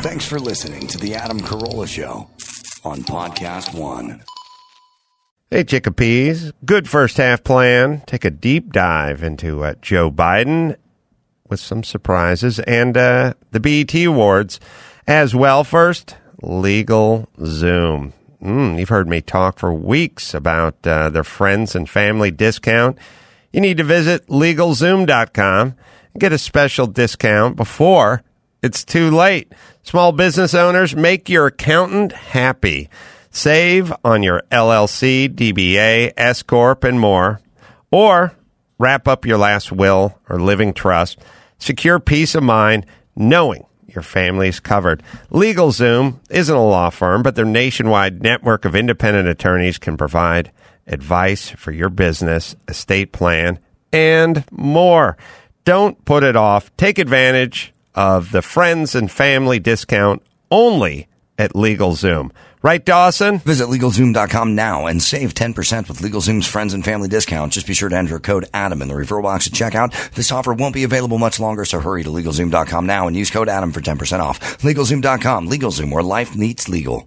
Thanks for listening to The Adam Carolla Show on Podcast One. Hey, Chickapeas. Good first half plan. Take a deep dive into Joe Biden with some surprises and the BET Awards as well. First, LegalZoom. You've heard me talk for weeks about their friends and family discount. You need to visit LegalZoom.com and get a special discount before it's too late. Small business owners, make your accountant happy. Save on your LLC, DBA, S-Corp, and more. Or wrap up your last will or living trust. Secure peace of mind knowing your family's covered. LegalZoom isn't a law firm, but their nationwide network of independent attorneys can provide advice for your business, estate plan, and more. Don't put it off. Take advantage of the friends and family discount only at LegalZoom. Right, Dawson? Visit LegalZoom.com now and save 10% with LegalZoom's friends and family discount. Just be sure to enter code ADAM in the referral box at checkout. This offer won't be available much longer, so hurry to LegalZoom.com now and use code ADAM for 10% off. LegalZoom.com. LegalZoom, where life meets legal.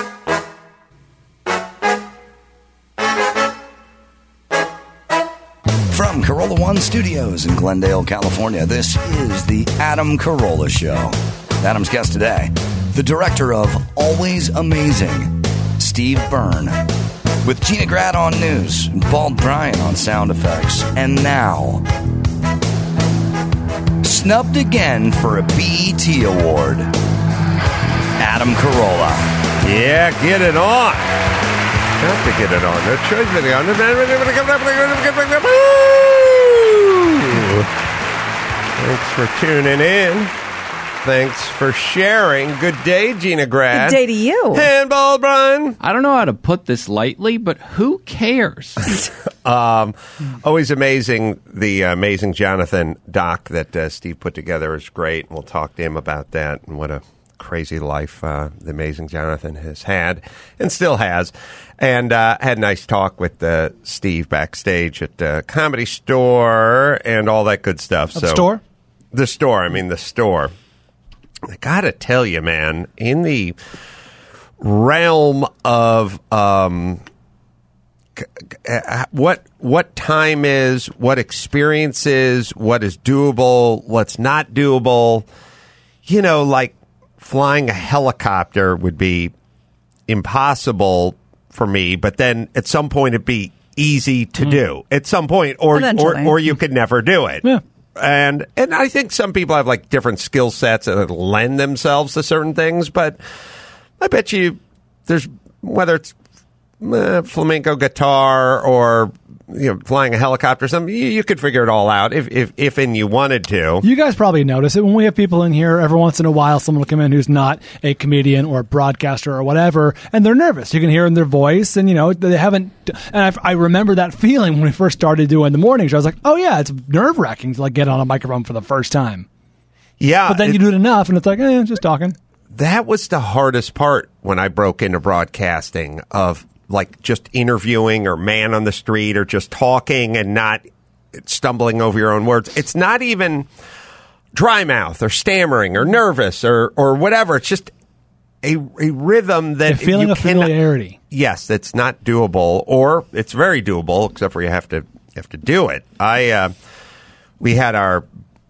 From Carolla One Studios in Glendale, California, this is the Adam Carolla Show. Adam's guest today, the director of Always Amazing, Steve Byrne, with Gina Grad on news, and Bald Brian on sound effects, and now, snubbed again for a BET award, Adam Carolla. Yeah, get it on. Have to get it on. No choice video on. Thanks for tuning in. Thanks for sharing. Good day, Gina Grad. Good day to you. And Bald Brian. I don't know how to put this lightly, but who cares? Always amazing. The Amazing Jonathan doc that Steve put together is great. And we'll talk to him about that and what a crazy life the Amazing Jonathan has had and still has. And had a nice talk with Steve backstage at the Comedy Store and all that good stuff. The store? The store. I mean, the store. I got to tell you, man, in the realm of what time is, what experience is, what is doable, what's not doable, you know, like flying a helicopter would be impossible for me, but then at some point it'd be easy to do at some point, or you could never do it. Yeah. And I think some people have like different skill sets that lend themselves to certain things, but I bet you there's, whether it's flamenco guitar or flying a helicopter or something, you could figure it all out if and you wanted to. You guys probably notice it when we have people in here every once in a while. Someone will come in who's not a comedian or a broadcaster or whatever, and they're nervous. You can hear in their voice, and they haven't. And I remember that feeling when we first started doing the morning show. I was like, oh yeah, it's nerve wracking to like get on a microphone for the first time. Yeah, but then you do it enough, and it's like, just talking. That was the hardest part when I broke into broadcasting, of like just interviewing or man on the street or just talking and not stumbling over your own words. It's not even dry mouth or stammering or nervous or whatever. It's just a rhythm that the feeling of familiarity. Yes, that's not doable, or it's very doable, except for you have to do it. We had our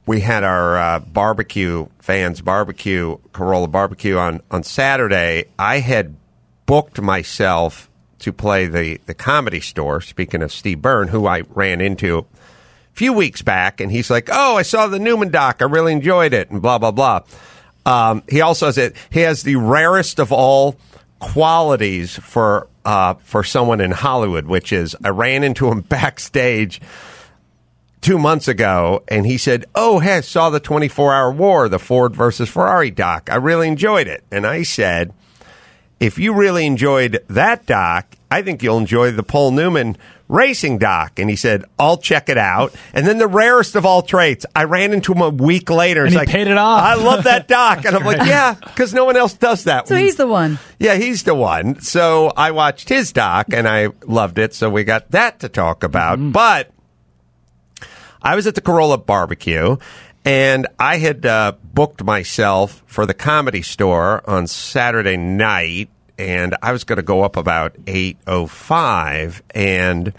barbecue fans barbecue, Carolla barbecue on Saturday. I had booked myself to play the Comedy Store, speaking of Steve Byrne, who I ran into a few weeks back, and he's like, oh, I saw the Newman doc, I really enjoyed it, and blah, blah, blah. He also says he has the rarest of all qualities for someone in Hollywood, which is, I ran into him backstage 2 months ago, and he said, oh, hey, I saw the 24-Hour War, the Ford versus Ferrari doc. I really enjoyed it. And I said, if you really enjoyed that doc, I think you'll enjoy the Paul Newman racing doc. And he said, I'll check it out. And then the rarest of all traits, I ran into him a week later. And he paid it off. I love that doc. And I'm like, yeah, because no one else does that. So he's the one. Yeah, he's the one. So I watched his doc, and I loved it. So we got that to talk about. Mm-hmm. But I was at the Carolla barbecue, And I had booked myself for the Comedy Store on Saturday night, and I was going to go up about 8:05, and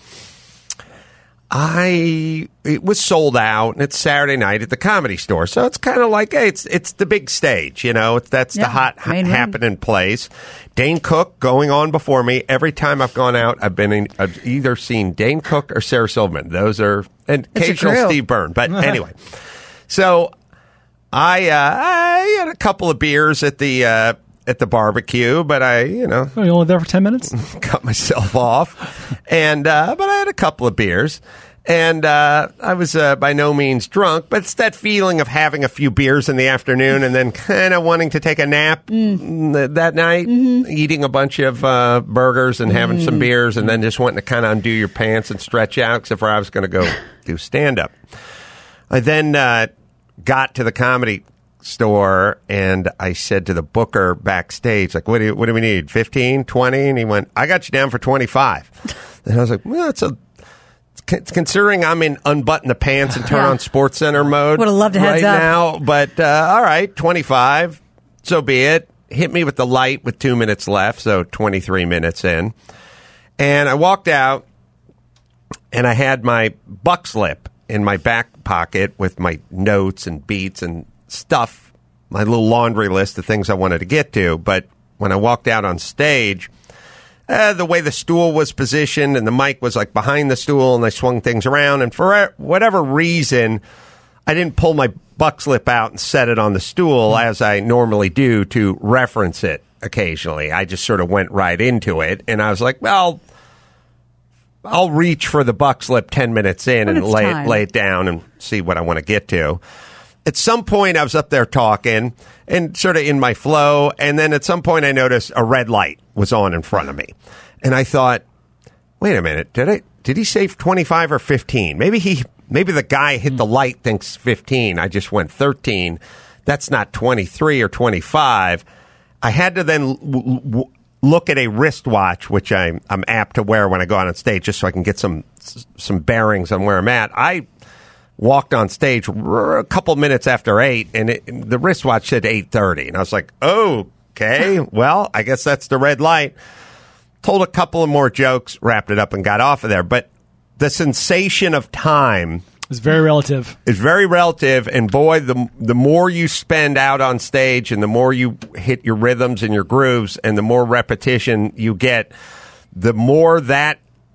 it was sold out, and it's Saturday night at the Comedy Store, so it's kind of like, hey, it's the big stage, that's the hot happening place. Dane Cook going on before me. Every time I've gone out, I've either seen Dane Cook or Sarah Silverman. Those are, and occasional Steve Byrne, but anyway. So I had a couple of beers at the barbecue, but you only there for 10 minutes? cut myself off, and but I had a couple of beers, and I was by no means drunk, but it's that feeling of having a few beers in the afternoon and then kind of wanting to take a nap that night, eating a bunch of burgers and having some beers, and then just wanting to kind of undo your pants and stretch out, except for I was going to go do stand-up. I then got to the Comedy Store, and I said to the booker backstage, like, what do we need, 15, 20? And he went, I got you down for 25. And I was like, well, considering I'm in unbutton the pants and turn on Sports Center mode would have loved to heads right up now, but all right, 25, so be it. Hit me with the light with 2 minutes left, so 23 minutes in. And I walked out, and I had my buck slip in my back pocket with my notes and beats and stuff, my little laundry list of things I wanted to get to. But when I walked out on stage, the way the stool was positioned and the mic was like behind the stool, and I swung things around, and for whatever reason, I didn't pull my buck slip out and set it on the stool as I normally do to reference it occasionally. I just sort of went right into it, and I was like, well, I'll reach for the buck slip 10 minutes in and lay it down and see what I want to get to. At some point, I was up there talking and sort of in my flow, and then at some point, I noticed a red light was on in front of me. And I thought, wait a minute, did he say 25 or 15? Maybe the guy hit the light thinks 15. I just went 13. That's not 23 or 25. I had to then look at a wristwatch, which I'm apt to wear when I go out on stage, just so I can get some bearings on where I'm at. I walked on stage a couple minutes after 8, and the wristwatch said 8:30, and I was like, okay, well, I guess that's the red light. Told a couple of more jokes, wrapped it up, and got off of there. But the sensation of time is very relative. And boy, the more you spend out on stage, and the more you hit your rhythms and your grooves, and the more repetition you get, the more that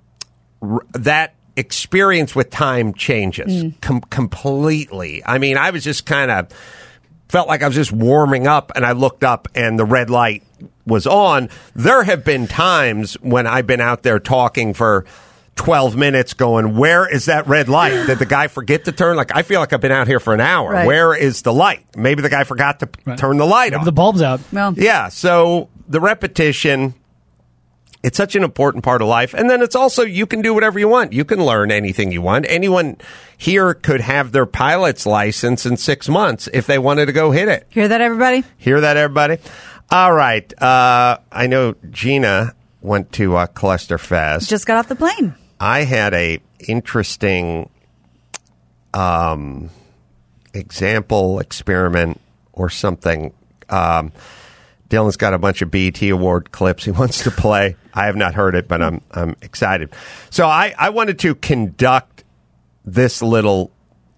experience with time changes completely. I mean, I was just kind of felt like I was just warming up, and I looked up, and the red light was on. There have been times when I've been out there talking for 12 minutes going, where is that red light? Did the guy forget to turn? Like, I feel like I've been out here for an hour. Right. Where is the light? Maybe the guy forgot to turn the light on. The bulb's out. Well, yeah, so the repetition, it's such an important part of life. And then it's also, you can do whatever you want. You can learn anything you want. Anyone here could have their pilot's license in 6 months if they wanted to go hit it. Hear that, everybody? All right. I know Gina went to Clusterfest. Just got off the plane. I had a interesting experiment or something. Dylan's got a bunch of BET Award clips he wants to play. I have not heard it, but I'm excited. So I wanted to conduct this little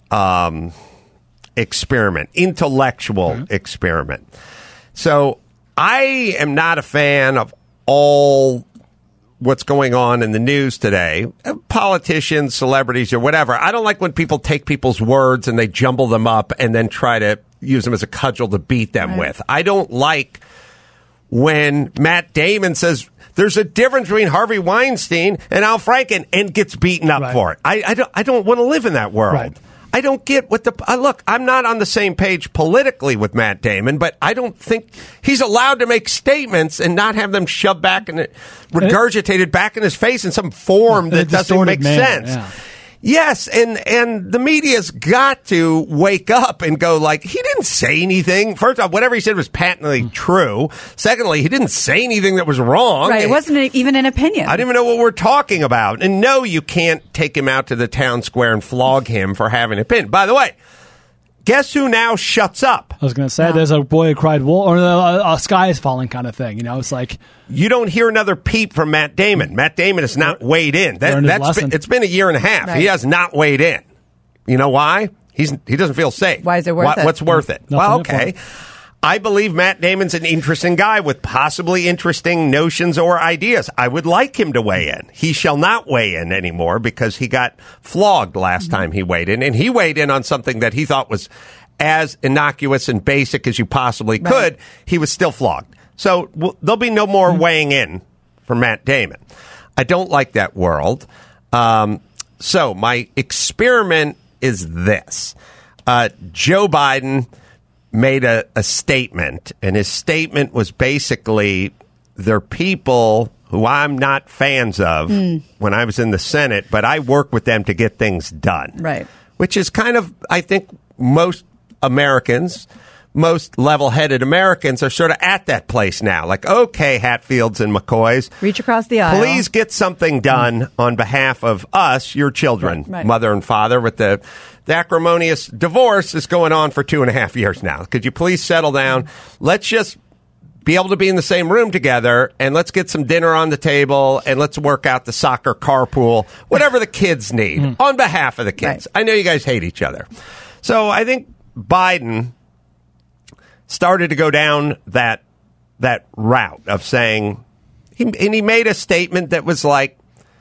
experiment, intellectual experiment. So I am not a fan of all what's going on in the news today, politicians, celebrities, or whatever. I don't like when people take people's words and they jumble them up and then try to use them as a cudgel to beat them with. I don't like when Matt Damon says there's a difference between Harvey Weinstein and Al Franken and gets beaten up for it. I don't want to live in that world. Right. I don't get what look, I'm not on the same page politically with Matt Damon, but I don't think he's allowed to make statements and not have them shoved back and regurgitated back in his face in some form that doesn't make sense. Yeah. Yes, and the media's got to wake up and go like, he didn't say anything. First off, whatever he said was patently true. Secondly, he didn't say anything that was wrong. Right, it wasn't even an opinion. I don't even know what we're talking about. And no, you can't take him out to the town square and flog him for having an opinion. By the way, Guess who now shuts up? I was going to say, there's a boy who cried wolf, or a sky is falling kind of thing. It's like... You don't hear another peep from Matt Damon. Matt Damon has not weighed in. It's been a year and a half. Right. He has not weighed in. You know why? He doesn't feel safe. Why is it worth it? What's worth it? Nothing Well, okay. I believe Matt Damon's an interesting guy with possibly interesting notions or ideas. I would like him to weigh in. He shall not weigh in anymore because he got flogged last time he weighed in. And he weighed in on something that he thought was as innocuous and basic as you possibly could. Right. He was still flogged. So there'll be no more weighing in for Matt Damon. I don't like that world. So my experiment is this. Joe Biden made a statement, and his statement was basically, they're people who I'm not fans of when I was in the Senate, but I work with them to get things done. Right. Which is kind of, I think, most Americans, most level-headed Americans are sort of at that place now. Like, okay, Hatfields and McCoys. Reach across the aisle. Please get something done on behalf of us, your children, Right. mother and father, with the acrimonious divorce is going on for 2.5 years now. Could you please settle down? Let's just be able to be in the same room together, and let's get some dinner on the table, and let's work out the soccer carpool, whatever the kids need, on behalf of the kids. Right. I know you guys hate each other. So I think Biden started to go down that route of saying, he made a statement that was like,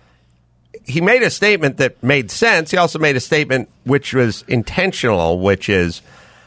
he made a statement that made sense. He also made a statement which was intentional, which is,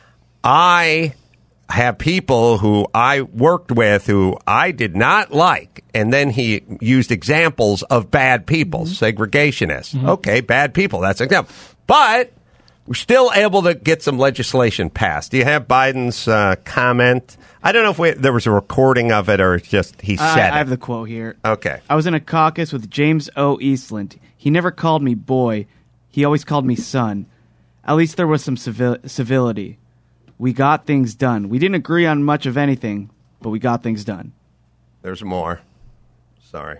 I have people who I worked with who I did not like. And then he used examples of bad people, segregationists. Okay, bad people, that's an example. But we're still able to get some legislation passed. Do you have Biden's comment? I don't know if there was a recording of it or it's just he said it. I have the quote here. Okay. I was in a caucus with James O. Eastland. He never called me boy. He always called me son. At least there was some civility. We got things done. We didn't agree on much of anything, but we got things done. There's more. Sorry.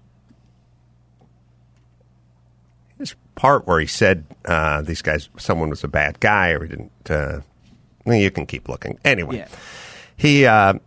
This part where he said these guys, someone was a bad guy or he didn't. Well, you can keep looking. Anyway, Yeah. he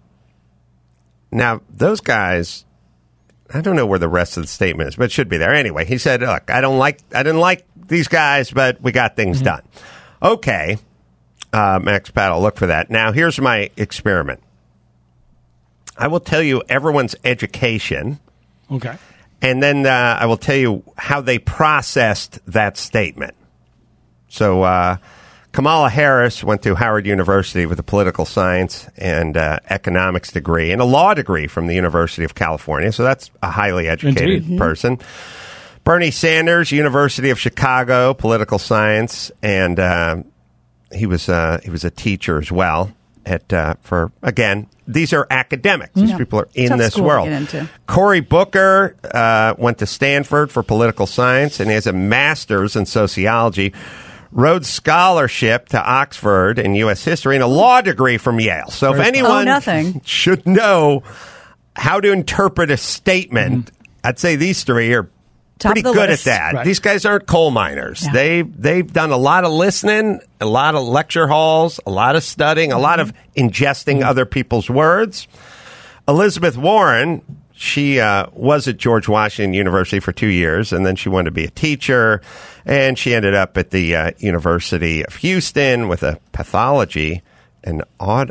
now those guys. I don't know where the rest of the statement is, but it should be there. Anyway, he said, "Look, I didn't like these guys, but we got things done." Okay, Max Paddle, look for that. Now, here's my experiment. I will tell you everyone's education. Okay. And then I will tell you how they processed that statement. So Kamala Harris went to Howard University with a political science and economics degree and a law degree from the University of California. So that's a highly educated person. Bernie Sanders, University of Chicago, political science, and he was a teacher as well. For again, these are academics. These people are in Tough this school to world. get into. Cory Booker went to Stanford for political science, and he has a master's in sociology, Rhodes Scholarship to Oxford in U.S. history, and a law degree from Yale. So if anyone nothing. should know how to interpret a statement, I'd say these three are Top pretty of the good list. at that. Right. These guys aren't coal miners. Yeah. They've done a lot of listening, a lot of lecture halls, a lot of studying, a lot of ingesting other people's words. Elizabeth Warren, she was at George Washington University for 2 years, and then she wanted to be a teacher, and she ended up at the University of Houston with a pathology and what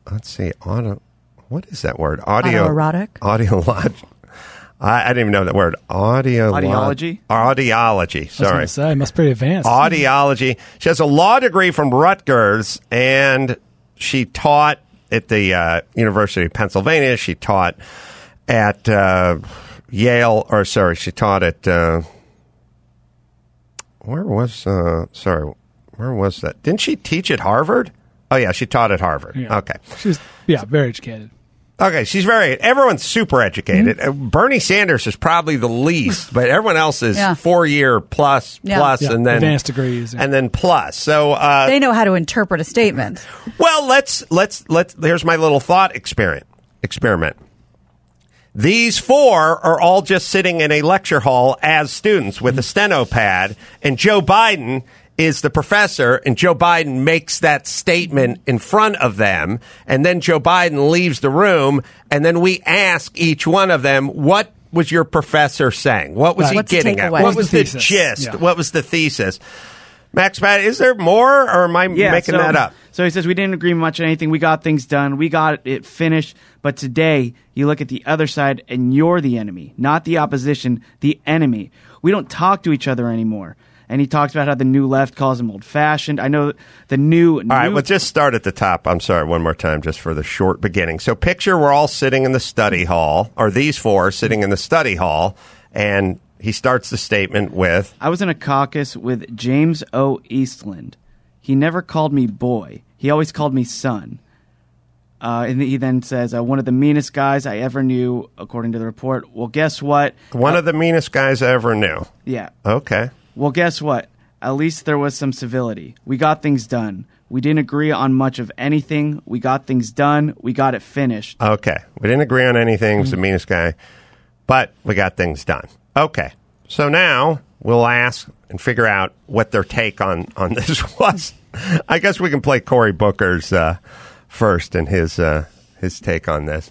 is that word? Autoerotic? Audiologic. I didn't even know that word. Audiology? Audiology. I was Sorry. going to say, it must be pretty advanced. Audiology. She has a law degree from Rutgers, and she taught at the University of Pennsylvania. She taught at Yale, she taught at where was that? Didn't she teach at Harvard? Oh yeah, she taught at Harvard. Yeah. Okay. She was, very educated. Okay, everyone's super educated. Bernie Sanders is probably the least, but everyone else is 4-year plus, Yeah. and then advanced degrees, and then plus. So They know how to interpret a statement. well, let's here's my little thought experiment. These four are all just sitting in a lecture hall as students with a steno pad, and Joe Biden is the professor, and Joe Biden makes that statement in front of them, and then Joe Biden leaves the room, and then we ask each one of them, what was your professor saying? What was he What's the getting at? takeaway? What was the thesis? gist? Yeah. What was the thesis? Max, Pat, is there more, or am I making that up? So he says, we didn't agree much on anything. We got things done. We got it finished. But today, you look at the other side, and you're the enemy, not the opposition, the enemy. We don't talk to each other anymore. And he talks about how the new left calls him old-fashioned. I know the new... All right, well, just start at the top. I'm sorry, one more time, just for the short beginning. So picture we're all sitting in the study hall, or these four sitting in the study hall, and he starts the statement with... I was in a caucus with James O. Eastland. He never called me boy. He always called me son. And he then says, one of the meanest guys I ever knew, according to the report. Well, guess what? One of the meanest guys I ever knew. Yeah. Okay. Well, guess what? At least there was some civility. We got things done. We didn't agree on much of anything. We got things done. We got it finished. Okay. We didn't agree on anything. He's the meanest guy. But we got things done. Okay. So now we'll ask and figure out what their take on this was. I guess we can play Cory Booker's first and his take on this.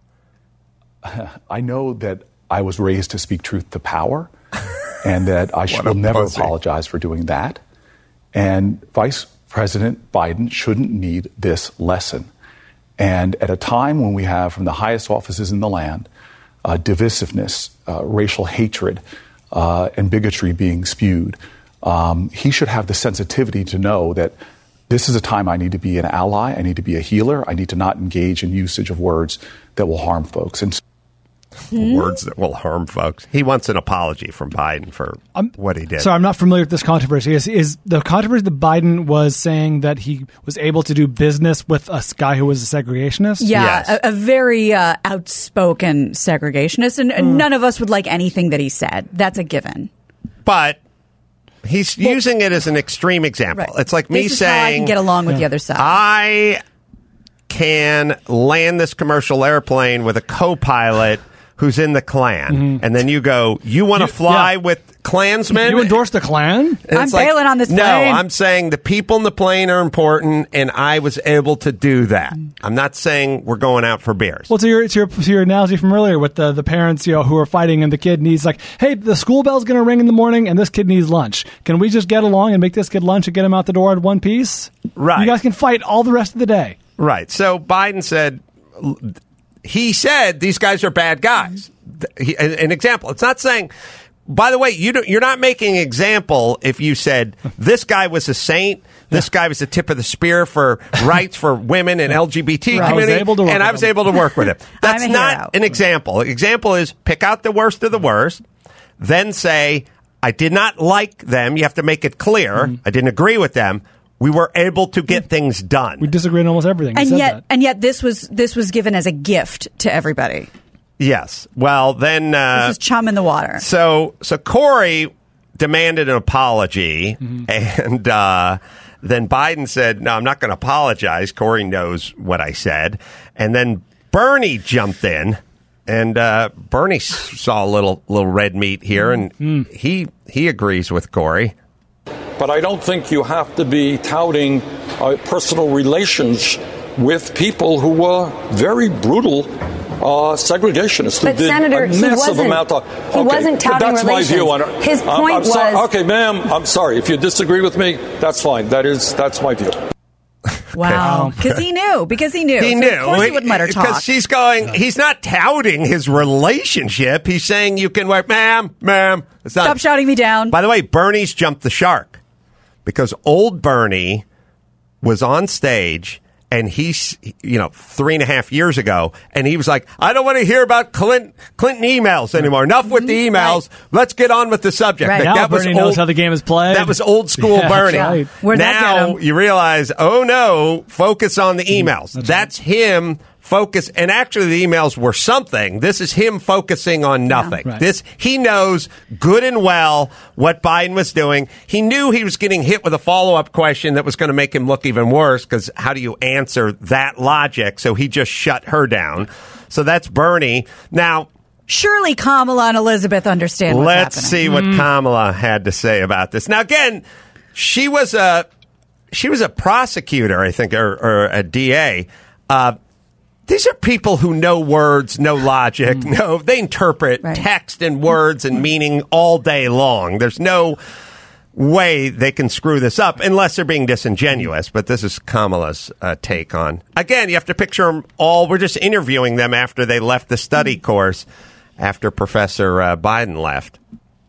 I know that I was raised to speak truth to power, and that I will never apologize for doing that. And Vice President Biden shouldn't need this lesson. And at a time when we have, from the highest offices in the land, divisiveness, racial hatred, and bigotry being spewed, he should have the sensitivity to know that this is a time I need to be an ally, I need to be a healer, I need to not engage in usage of words that will harm folks. And Words that will harm folks. He wants an apology from Biden for what he did. So I'm not familiar with this controversy. Is the controversy that Biden was saying that he was able to do business with a guy who was a segregationist? Yeah, Yes. a very outspoken segregationist, and none of us would like anything that he said. That's a given. But he's using it as an extreme example. Right. It's like me This is how I saying, can get along with the other side. I can land this commercial airplane with a co-pilot who's in the Klan. And then you go, you want to fly with Klansmen? You endorse the Klan? And I'm it's like, bailing on this No, plane. I'm saying the people in the plane are important, and I was able to do that. I'm not saying we're going out for beers. Well, to your analogy from earlier with the parents, who are fighting, and the kid needs hey, the school bell's going to ring in the morning, and this kid needs lunch. Can we just get along and make this kid lunch and get him out the door in one piece? Right. You guys can fight all the rest of the day. Right. So Biden said, he said these guys are bad guys. An example. It's not saying, by the way, you're not making an example if you said this guy was a saint, this guy was the tip of the spear for rights for women and LGBT Right. community, I was able to work and I with was him. able to work with him. That's I'm a not hero. an example. Example is pick out the worst of the worst, then say, I did not like them. You have to make it clear. I didn't agree with them. We were able to get things done. We disagree on almost everything. He said that. yet this was given as a gift to everybody. Yes. Well, then This was chum in the water. So Cory demanded an apology, and then Biden said, "No, I'm not going to apologize." Cory knows what I said, and then Bernie jumped in, and Bernie saw a little red meat here, and he agrees with Cory. But I don't think you have to be touting personal relations with people who were very brutal segregationists. But Senator, he wasn't touting that's my relations. view on it. His point was... Okay, ma'am, I'm sorry. If you disagree with me, that's fine. That's my view. Wow. Because he knew. He So knew. Of course he wouldn't let her talk. Because she's going, he's not touting his relationship. He's saying you can work, ma'am. It's not. Stop shouting me down. By the way, Bernie's jumped the shark because old Bernie was on stage, and he's, 3.5 years ago, and he was like, I don't want to hear about Clinton emails anymore. Enough with the emails. Right. Let's get on with the subject. Right. Now That was Bernie knows how the game is played. That was old school Yeah, Bernie. that's right. Where'd that get Now him? you realize, oh no, focus on the emails. That's him focus. And actually the emails were something. This is him focusing on nothing. Right. He knows good and well what Biden was doing. He knew he was getting hit with a follow-up question that was going to make him look even worse, because how do you answer that logic? So he just shut her down. So that's Bernie. Now, Surely Kamala and Elizabeth understand what's let's happening. see what Kamala had to say about this. Now, again, She was a prosecutor, I think, or a DA. These are people who know words, know logic, they interpret text and words and meaning all day long. There's no way they can screw this up unless they're being disingenuous. But this is Kamala's take on. Again, you have to picture them all. We're just interviewing them after they left the study course after Professor Biden left.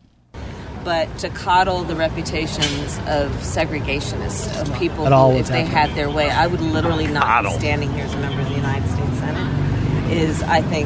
But to coddle the reputations of segregationists, of people who, if they had their way, I would literally not be standing here as a member of the United States Senate, is, I think,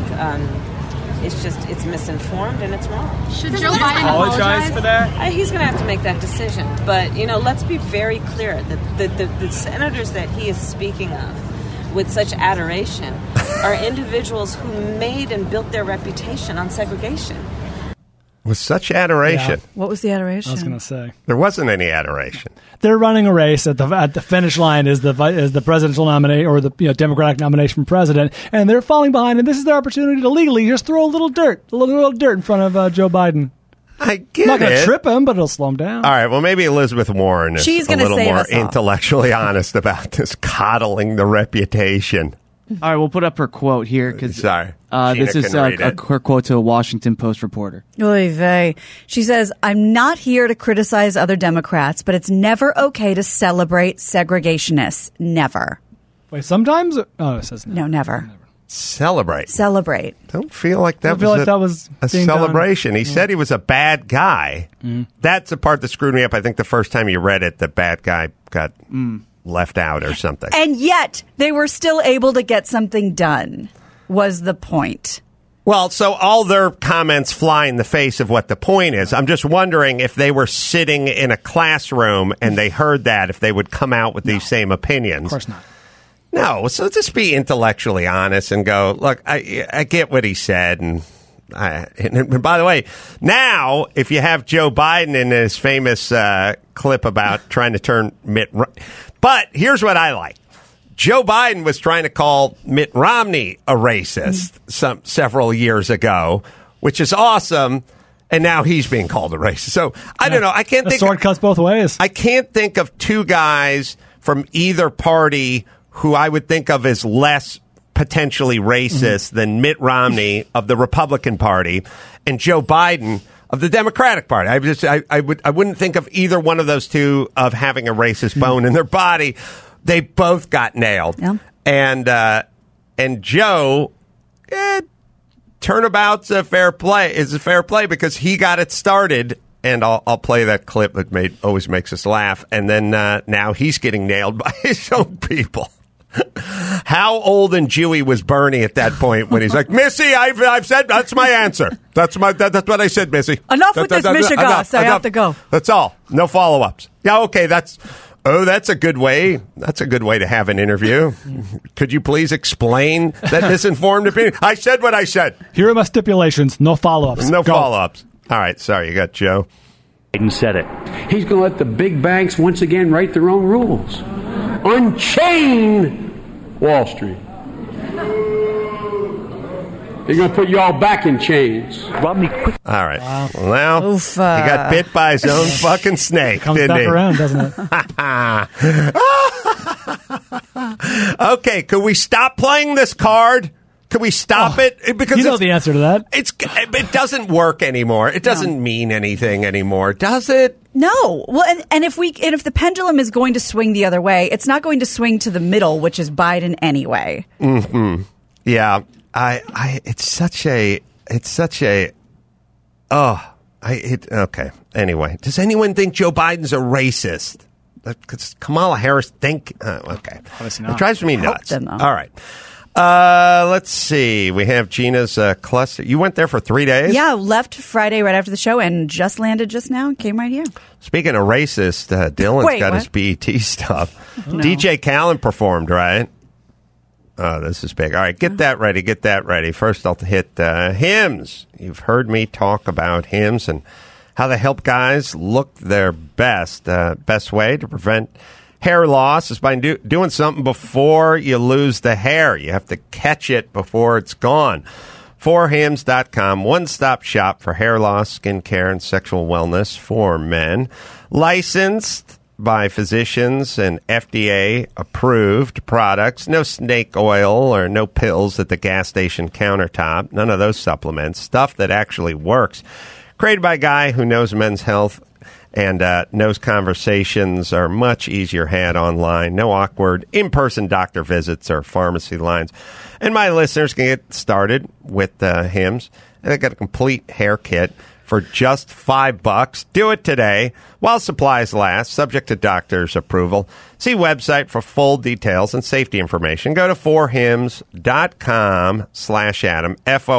it's misinformed and it's wrong. Should Joe Biden apologize for that? He's going to have to make that decision. But, let's be very clear that the senators that he is speaking of with such adoration are individuals who made and built their reputation on segregation. With such adoration. Yeah. What was the adoration? I was going to say there wasn't any adoration. They're running a race at the finish line is the presidential nominee or the Democratic nomination for president, and they're falling behind. And this is their opportunity to legally just throw a little dirt in front of Joe Biden. I get not going to trip him, but it'll slow him down. All right. Well, maybe Elizabeth Warren is a little more intellectually honest about this coddling the reputation. All right, we'll put up her quote here because this is her quote to a Washington Post reporter. Oy vey. She says, "I'm not here to criticize other Democrats, but it's never okay to celebrate segregationists. Never." Wait, sometimes? Oh, it says no, never. Celebrate. Don't feel like that was a celebration. Done. He said he was a bad guy. That's the part that screwed me up. I think the first time you read it, the bad guy got left out or something. And yet they were still able to get something done, was the point. Well, so all their comments fly in the face of what the point is. I'm just wondering if they were sitting in a classroom and they heard that, if they would come out with these same opinions. Of course not. No, so just be intellectually honest and go, look, I get what he said. And by the way, now, if you have Joe Biden in his famous clip about trying to turn but here's what I like. Joe Biden was trying to call Mitt Romney a racist several years ago, which is awesome. And now he's being called a racist. So I don't know. I can't think. The sword cuts both ways. I can't think of two guys from either party who I would think of as less potentially racist than Mitt Romney of the Republican Party and Joe Biden of the Democratic Party. I wouldn't think of either one of those two of having a racist bone in their body. They both got nailed. Yeah. And Joe, turnabout's a fair play. Is a fair play because he got it started. And I'll play that clip that always makes us laugh. And then now he's getting nailed by his own people. How old and Jewy was Bernie at that point when he's like, Missy, I've said that's my answer. That's what I said, Missy. Enough with this Michigas. I have to go. That's all. No follow-ups. Yeah, okay. That's a good way. That's a good way to have an interview. Could you please explain that misinformed opinion? I said what I said. Here are my stipulations. No follow-ups. No follow-ups. All right. Sorry, you got Joe. Biden said it. He's going to let the big banks once again write their own rules. Unchain Wall Street. They're going to put you all back in chains. Romney quit. All right. Wow. Well, now, he got bit by his own fucking snake, comes didn't back he? Around, doesn't it? Okay, could we stop playing this card? Could we stop it? Because you know the answer to that. It doesn't work anymore. It doesn't mean anything anymore, does it? No. Well, and if the pendulum is going to swing the other way, it's not going to swing to the middle, which is Biden anyway. Mm-hmm. Yeah. Okay. Anyway, does anyone think Joe Biden's a racist? Because Kamala Harris okay. Obviously not. It drives me nuts. Them, all right. Let's see. We have Gina's cluster. You went there for 3 days? Yeah, left Friday right after the show and just landed just now and came right here. Speaking of racist, Dylan's got his BET stuff. No. DJ Khaled performed, right? Oh, this is big. All right, get that ready. First, I'll hit hymns. You've heard me talk about hymns and how they help guys look their best. Best way to prevent hair loss is by doing something before you lose the hair. You have to catch it before it's gone. 4hims.com, one-stop shop for hair loss, skincare, and sexual wellness for men. Licensed by physicians and FDA-approved products. No snake oil or no pills at the gas station countertop. None of those supplements. Stuff that actually works. Created by a guy who knows men's health and knows conversations are much easier had online. No awkward in-person doctor visits or pharmacy lines. And my listeners can get started with Hims. And they got a complete hair kit for just $5. Do it today while supplies last, subject to doctor's approval. See website for full details and safety information. Go to forhims.com/Adam,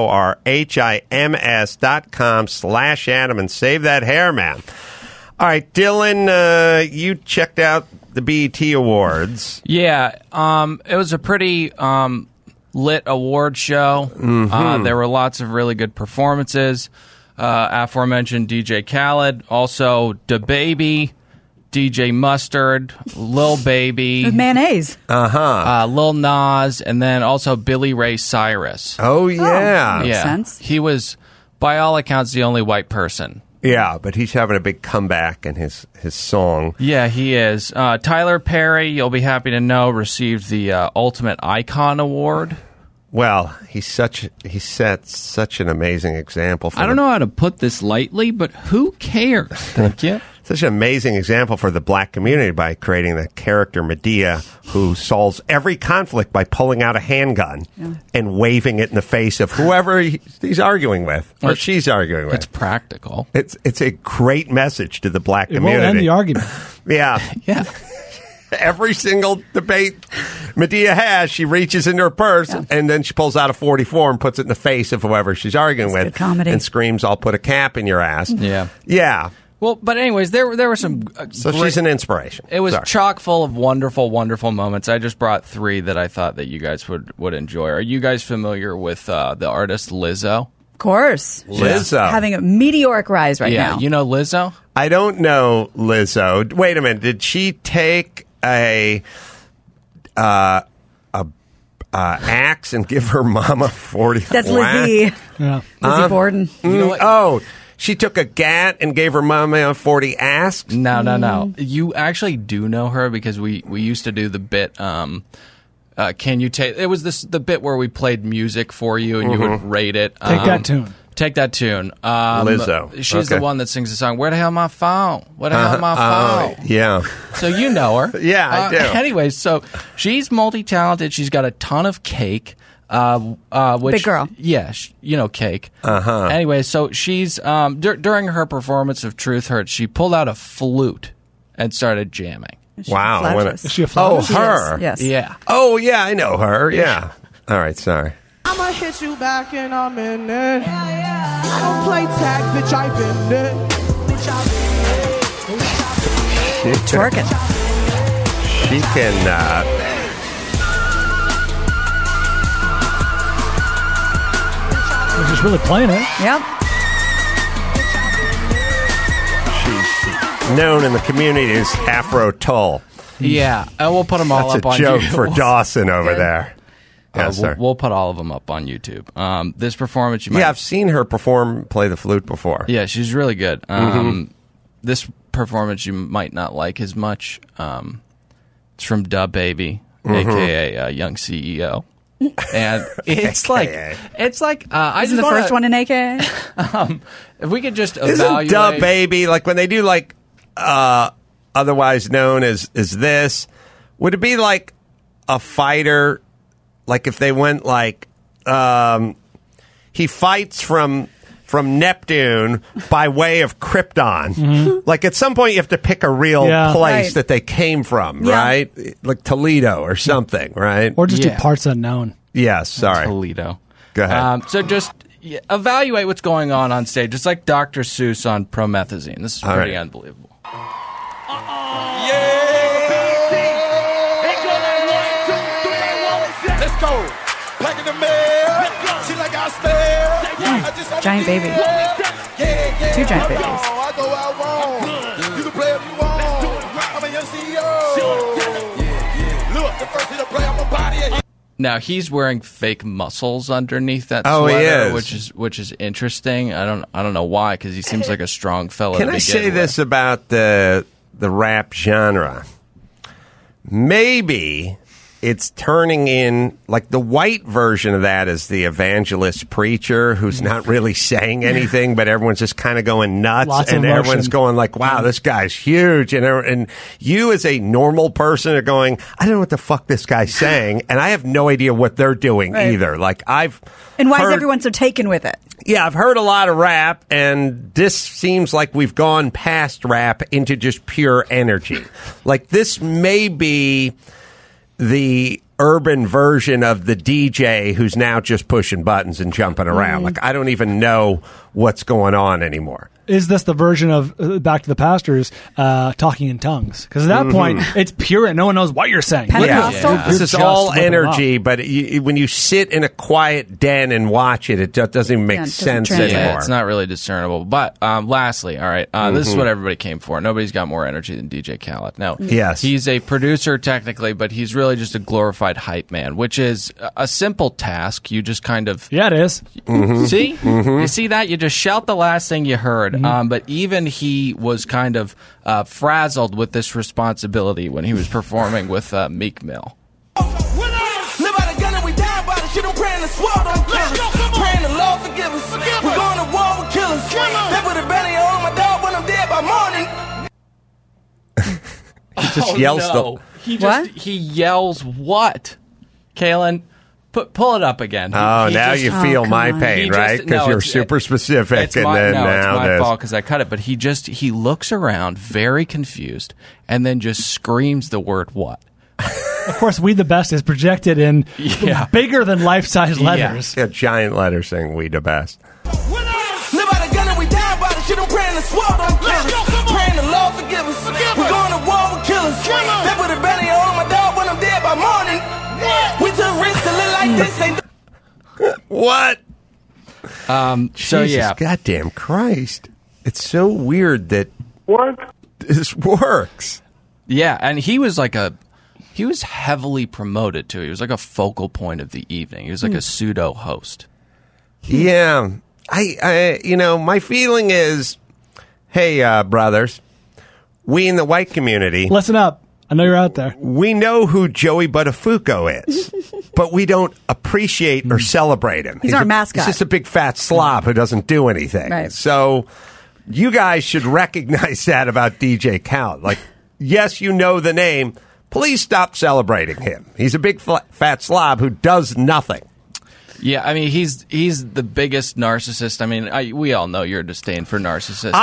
FORHIMS.com/Adam, and save that hair, man. All right, Dylan, you checked out the BET Awards. Yeah, it was a pretty lit award show. There were lots of really good performances. Aforementioned DJ Khaled, also DaBaby, DJ Mustard, Lil Baby. With mayonnaise. Lil Nas, and then also Billy Ray Cyrus. Oh, yeah. Makes sense. He was, by all accounts, the only white person. Yeah, but he's having a big comeback in his song. Yeah, he is. Tyler Perry, you'll be happy to know, received the Ultimate Icon Award. Well, he set such an amazing example. I don't know how to put this lightly, but who cares? Thank you. Such an amazing example for the black community by creating the character Medea, who solves every conflict by pulling out a handgun and waving it in the face of whoever he's arguing with or she's arguing with. It's practical. It's a great message to the black community. It won't end the argument. Yeah. Yeah. Every single debate Medea has, she reaches into her purse and then she pulls out a 44 and puts it in the face of whoever she's arguing with. Good comedy. And screams, "I'll put a cap in your ass." Yeah. Yeah. Well, but anyways, there were some. So she's an inspiration. It was chock full of wonderful, wonderful moments. I just brought 3 that I thought that you guys would enjoy. Are you guys familiar with the artist Lizzo? Of course. Lizzo. Having a meteoric rise right now. Yeah, you know Lizzo? I don't know Lizzo. Wait a minute. Did she take a axe and give her mama 40? That's Lizzie. Yeah. Lizzie Borden. You know what? Oh, she took a gat and gave her mama 40 asks? No. You actually do know her because we used to do the bit. Can you take? It was the bit where we played music for you and you would rate it. Take that tune. Lizzo. She's the one that sings the song, "Where the hell my phone? Where the hell my phone?" Yeah. So you know her. Yeah, I do. Anyway, so she's multi-talented. She's got a ton of cake. Which, big girl. Yeah, you know cake. Anyway, so she's during her performance of Truth Hurts, she pulled out a flute and started jamming. Wow. Is she a flautist? Oh, her. Yes. Yeah. Oh, yeah, I know her. Yeah. All right, sorry. I'ma hit you back in a minute. I don't play tag, bitch, I been it. Twerking. She can... She's really playing it. Yep. She's known in the community as Afro Tull. Yeah, we'll put them all That's up a on joke YouTube. for Dawson over there. Yeah, we'll put all of them up on YouTube. This performance, you might... Yeah, I've seen her play the flute before. Yeah, she's really good. This performance you might not like as much. It's from DaBaby, a.k.a. Young CEO. And it's like Isn't the first one in AKA? If we could just Isn't evaluate... DaBaby, like when they do like otherwise known as this, would it be like a fighter, like if they went like he fights from Neptune by way of Krypton. Like at some point you have to pick a real place that they came from, right? Like Toledo or something, right? Or just do Parts Unknown. Yes, sorry. Toledo. Go ahead. So just evaluate what's going on stage. It's like Dr. Seuss on promethazine. This is pretty unbelievable. Let's go. Black in the mail. She like I spell. Giant baby. 2 giant babies. I go out wrong. You can play if you want. I'm a young CEO. Look, the first hit to play on my body. Now he's wearing fake muscles underneath that Oh, he sweater, is. which is interesting. I don't know why, because he seems like a strong fellow. Can to I begin say with. this about the the rap genre. Maybe it's turning in, like the white version of that is the evangelist preacher who's not really saying anything, but everyone's just kind of going nuts, and everyone's going like, wow, this guy's huge. And you as a normal person are going, I don't know what the fuck this guy's saying, and I have no idea what they're doing either. Like And why is everyone so taken with it? Yeah, I've heard a lot of rap, and this seems like we've gone past rap into just pure energy. Like, this may be the urban version of the DJ who's now just pushing buttons and jumping around. Like, I don't even know what's going on anymore. Is this the version of Back to the Pastors talking in tongues? Because at that point, it's pure and no one knows what you're saying. Pentecostal? This is all energy, but when you sit in a quiet den and watch it, it doesn't even make sense anymore. Yeah, it's not really discernible. But lastly, all right, this is what everybody came for. Nobody's got more energy than DJ Khaled. No, he's a producer technically, but he's really just a glorified hype man, which is a simple task. You just kind of... Yeah, it is. See? You see that? You just shout the last thing you heard. But even he was kind of frazzled with this responsibility when he was performing with Meek Mill. He just yells. He yells what? Kaylin? Pull it up again. Now you feel my pain, right? Because you're super specific. It's my fault because I cut it. But he looks around very confused and then just screams the word what? Of course, We the Best is projected in bigger than life-size letters. Yeah, giant letters saying We the Best. What? Jesus, goddamn Christ. It's so weird that this works. Yeah, and he was heavily promoted too. He was like a focal point of the evening. He was like a pseudo host. Yeah. I my feeling is, hey, brothers, we in the white community, listen up. I know you're out there. We know who Joey Buttafuoco is, but we don't appreciate or celebrate him. He's our mascot. He's just a big fat slob who doesn't do anything. Right. So you guys should recognize that about DJ Khaled. Like, yes, you know the name. Please stop celebrating him. He's a big fat slob who does nothing. Yeah, I mean, he's the biggest narcissist. I mean, we all know your disdain for narcissists.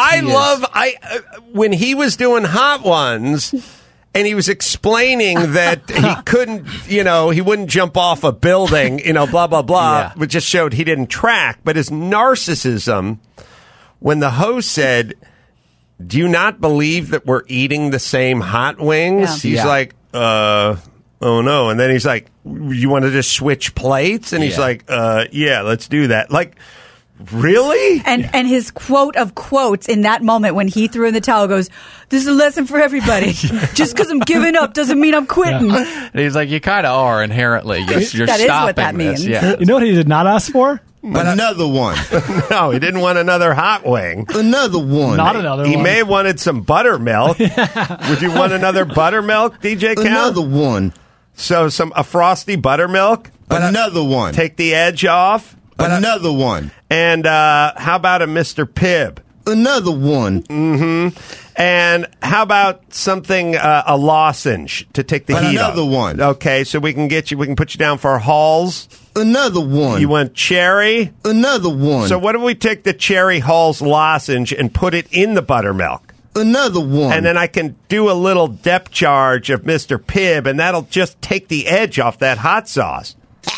When he was doing Hot Ones... And he was explaining that he couldn't, he wouldn't jump off a building, blah, blah, blah, which just showed he didn't track. But his narcissism, when the host said, do you not believe that we're eating the same hot wings? He's like, oh, no. And then he's like, you want to just switch plates? And he's like, yeah, let's do that. Like, really? And his quote of quotes in that moment when he threw in the towel goes, this is a lesson for everybody. Just because I'm giving up doesn't mean I'm quitting. And he's like, you kind of are inherently. You're that is what that means. Yeah. You know what he did not ask for? Another one. No, he didn't want another hot wing. Another one. Not another He one. may have wanted some buttermilk. Would you want another buttermilk, DJ Khaled? Another one. So a frosty buttermilk? Another one. Take the edge off? Another one. And how about a Mr. Pibb? Another one. Mm-hmm. And how about something, a lozenge to take the heat off? Another one. Okay, so we can put you down for Halls. Another one. You want cherry? Another one. So what if we take the cherry Halls lozenge and put it in the buttermilk? Another one. And then I can do a little depth charge of Mr. Pibb, and that'll just take the edge off that hot sauce.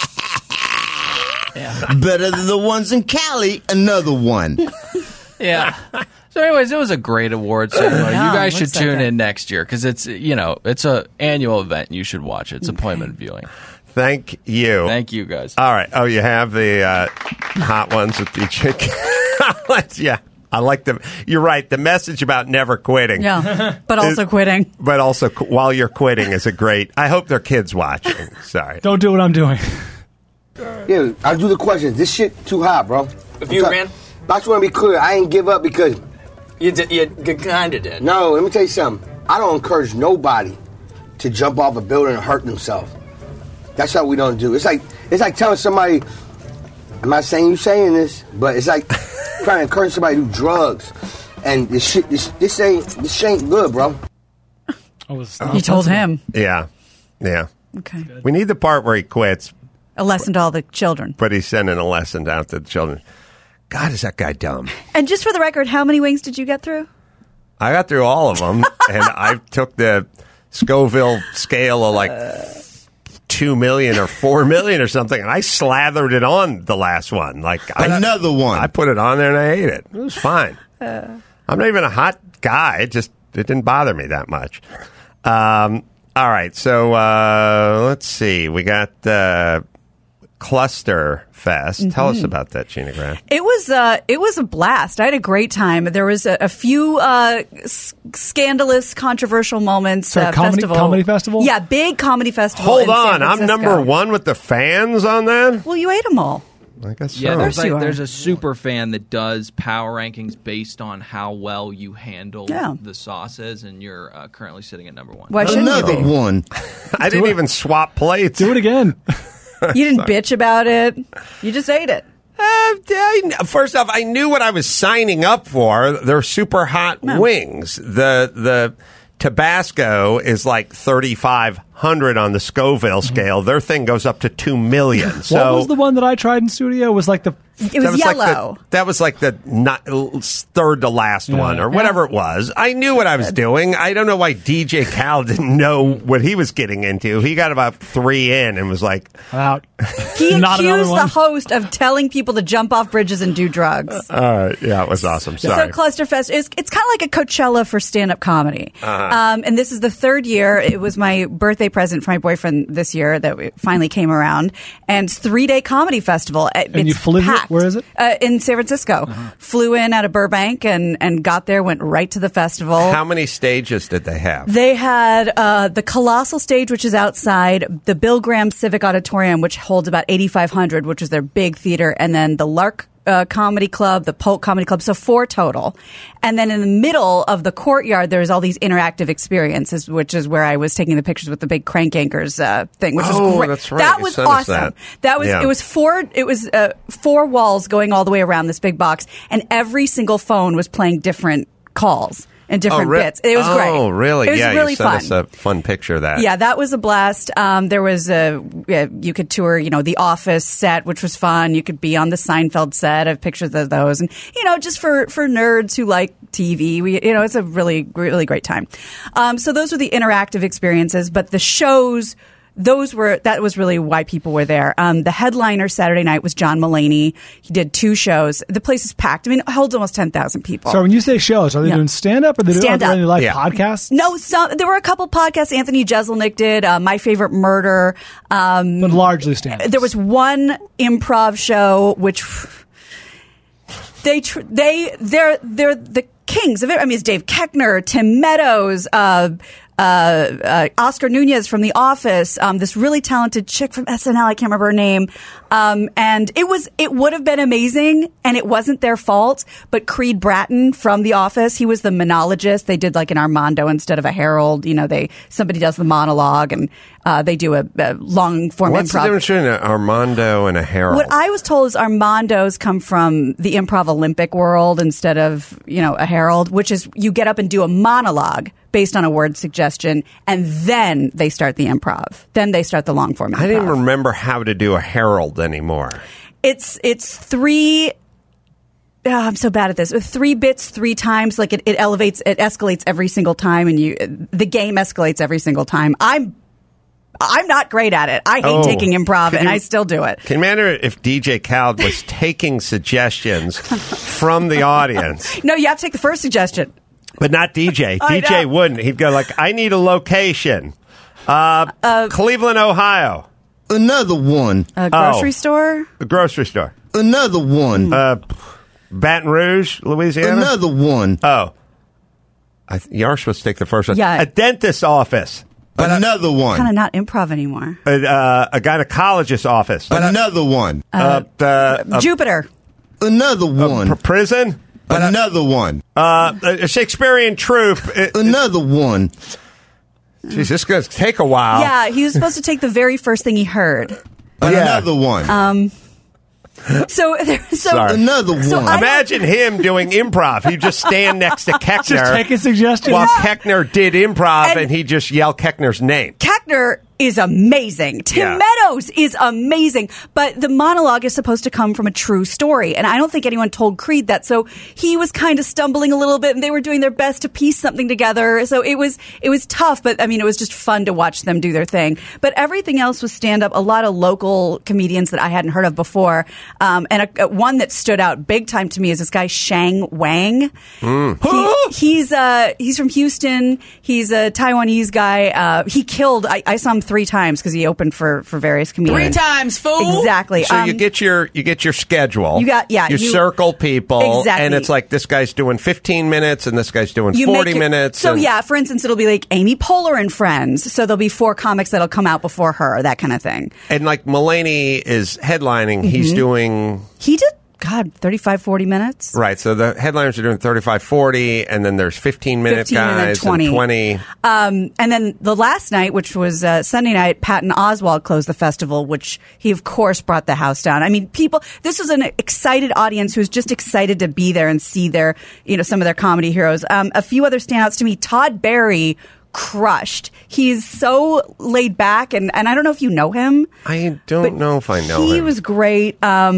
Better than the ones in Cali. Another one. Yeah. So, anyways, it was a great award ceremony. You guys should tune in next year because it's a annual event. You should watch it. It's appointment viewing. Thank you. Thank you, guys. All right. Oh, you have the hot ones with DJ Khaled. Yeah. I like them. You're right. The message about never quitting. Yeah. But also quitting. But also while you're quitting is a great. I hope their kids watching. Sorry. Don't do what I'm doing. Yeah, I'll do the questions. This shit too hot, bro. If you ran? I just want to be clear. I ain't give up because... You kind of did. No, let me tell you something. I don't encourage nobody to jump off a building and hurt themselves. That's how we don't do. It's like telling somebody, I'm not saying you saying this, but it's like trying to encourage somebody to do drugs. And this ain't good, bro. You told him. Yeah. Okay. We need the part where he quits. A lesson to all the children. But he's sending a lesson out to the children. God, is that guy dumb. And just for the record, how many wings did you get through? I got through all of them, and I took the Scoville scale of like 2 million or 4 million or something, and I slathered it on the last one. Like another one. I put it on there and I ate it. It was fine. I'm not even a hot guy. It didn't bother me that much. All right, so let's see. We got Cluster Fest. Mm-hmm. Tell us about that, Gina Grant. It was a blast. I had a great time. There was a few scandalous, controversial moments. Comedy festival? Yeah, big comedy festival. Hold on, I'm number one with the fans on that? Well, you ate them all. I guess yeah, so. there's a super fan that does power rankings based on how well you handle the sauces, and you're currently sitting at number one. Why shouldn't Another you be? one. I didn't even swap plates. Do it again. You didn't bitch about it. You just ate it. First off, I knew what I was signing up for. They're super hot wings. The Tabasco is like 3,500 on the Scoville scale. Their thing goes up to 2 million. So what was the one that I tried in studio? Was like the It was yellow. That was like the third to last one or whatever it was. I knew what I was doing. I don't know why DJ Cal didn't know what he was getting into. He got about 3 in and was like, out. He accused the host of telling people to jump off bridges and do drugs. Yeah, it was awesome. Sorry. So Clusterfest, it's kind of like a Coachella for stand-up comedy. And this is the third year. It was my birthday present for my boyfriend this year that finally came around. And it's 3-day comedy festival. And you flew it? Where is it? In San Francisco. Flew in out of Burbank and got there, went right to the festival. How many stages did they have? They had the Colossal stage, which is outside, the Bill Graham Civic Auditorium, which holds about 8,500, which is their big theater, and then the Lark Comedy Club, the Polk Comedy Club, so 4 total. And then in the middle of the courtyard, there's all these interactive experiences, which is where I was taking the pictures with the big crank anchors thing, which was great. That's right. That was awesome. That was it was 4 walls going all the way around this big box, and every single phone was playing different calls and different bits. It was great. Oh, really? It was really you fun. sent us a fun picture of that. Yeah, that was a blast. There was you could tour, the Office set, which was fun. You could be on the Seinfeld set. I have pictures of those, and just for nerds who like TV, it's a really, really great time. So those were the interactive experiences, but the shows. That was really why people were there. The headliner Saturday night was John Mulaney. He did 2 shows. The place is packed. I mean, it holds almost 10,000 people. So when you say shows, are they doing stand-up or are they doing any podcasts? No, there were a couple podcasts Anthony Jeselnik did, My Favorite Murder. But largely stand-up. There was one improv show, which they're the kings of it. I mean, it's Dave Koechner, Tim Meadows, Oscar Nunez from The Office, this really talented chick from SNL, I can't remember her name. And it would have been amazing, and it wasn't their fault, but Creed Bratton from The Office, he was the monologist. They did like an Armando instead of a Harold. Somebody does the monologue, and they do a long form improv. What's the difference between an Armando and a Harold? What I was told is Armandos come from the improv Olympic world instead of, a Harold, which is you get up and do a monologue based on a word suggestion, and then they start the improv. Then they start the long form improv. I didn't remember how to do a Harold anymore. It's 3. I'm so bad at this. 3 bits 3 times, like it escalates every single time, and the game escalates every single time. I'm not great at it. I hate taking improv, and I still do it. Can you imagine if DJ Khaled was taking suggestions from the audience? No, you have to take the first suggestion. But not DJ. DJ wouldn't. He'd go like, I need a location. Cleveland, Ohio. Another one. A grocery store? A grocery store. Another one. Baton Rouge, Louisiana. Another one. Oh. You're supposed to take the first one. Yeah. A dentist's office. Another one. Kind of not improv anymore. A gynecologist's office. Another one. Jupiter. Another one. Prison. Another one. A Shakespearean troupe. Another one. Jeez, this is going to take a while. Yeah, he was supposed to take the very first thing he heard. Another one. So another one. So Imagine him doing improv. He just stand next to Keckner. Just taking suggestions. While Keckner did improv, and he just yelled Keckner's name. Keckner is amazing. Tim Meadows is amazing. But the monologue is supposed to come from a true story. And I don't think anyone told Creed that. So he was kind of stumbling a little bit, and they were doing their best to piece something together. So it was tough, but I mean, it was just fun to watch them do their thing. But everything else was stand-up. A lot of local comedians that I hadn't heard of before. And one that stood out big time to me is this guy, Shang Wang. He's from Houston. He's a Taiwanese guy. He killed, I saw him 3 times because he opened for various comedians. 3 times, fool. Exactly. So you get your schedule. You circle people, exactly. and it's like this guy's doing 15 minutes, and this guy's doing 40 minutes. So for instance, it'll be like Amy Poehler and Friends. So there'll be 4 comics that'll come out before her, that kind of thing. And like Mulaney is headlining. Mm-hmm. He's doing. He did. God, 35, 40 minutes? Right. So the headliners are doing 35, 40, and then there's 15-minute guys and 20. And then the last night, which was Sunday night, Patton Oswalt closed the festival, which he, of course, brought the house down. I mean, this was an excited audience who's just excited to be there and see their, some of their comedy heroes. A few other standouts to me, Todd Barry crushed. He's so laid back, and I don't know if you know him. I don't know if I know him. He was great.